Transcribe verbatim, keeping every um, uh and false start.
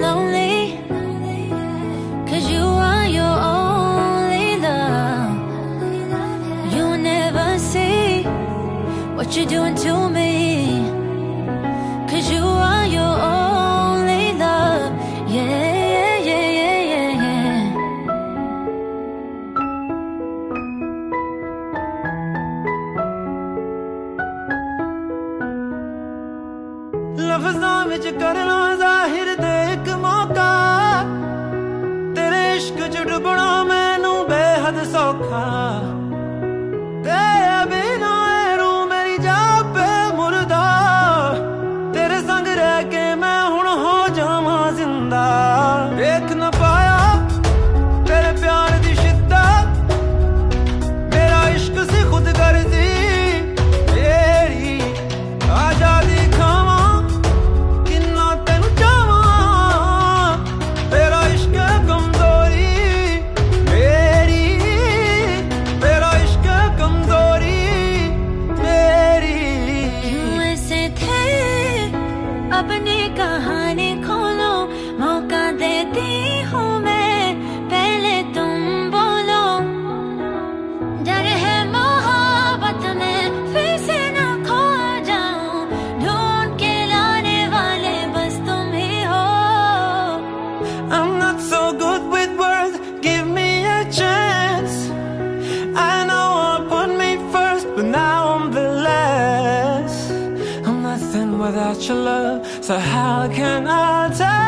lonely, 'cause you are your only love. You never see what you're doing to me, 'cause you are your only love. Yeah, yeah, yeah, yeah, yeah, yeah. लफ्ज़ां विच करना ज़ाहिर दे एक मौका, तेरे इश्क च डुबना मैनू बेहद सौखा। तेरे बिना ऐ रूह मेरी जा पे मुर्दा, तेरे संग रह के मैं हुण हो जावां जिंदा। देख न पाया तेरे प्यार दी शिद्दत, मेरा इश्क सी खुद गर्जी तेरी। आजादी खावां किन्ना तेनू चावां, तेरा इश्क है कमजोरी मेरी, तेरा इश्क है कमजोरी मेरी। क्यों ऐसे थे अपनी कहानी खोलो, मौका देती हूँ मैं, पहले तुम बोलो। डर है मोहब्बत में फिर से ना खो जाऊं, ढूंढ के लाने वाले बस तुम ही हो। I'm not so good with words, give me a chance. I know I put me first, but now I'm the last. I'm nothing without your love, so how can I tell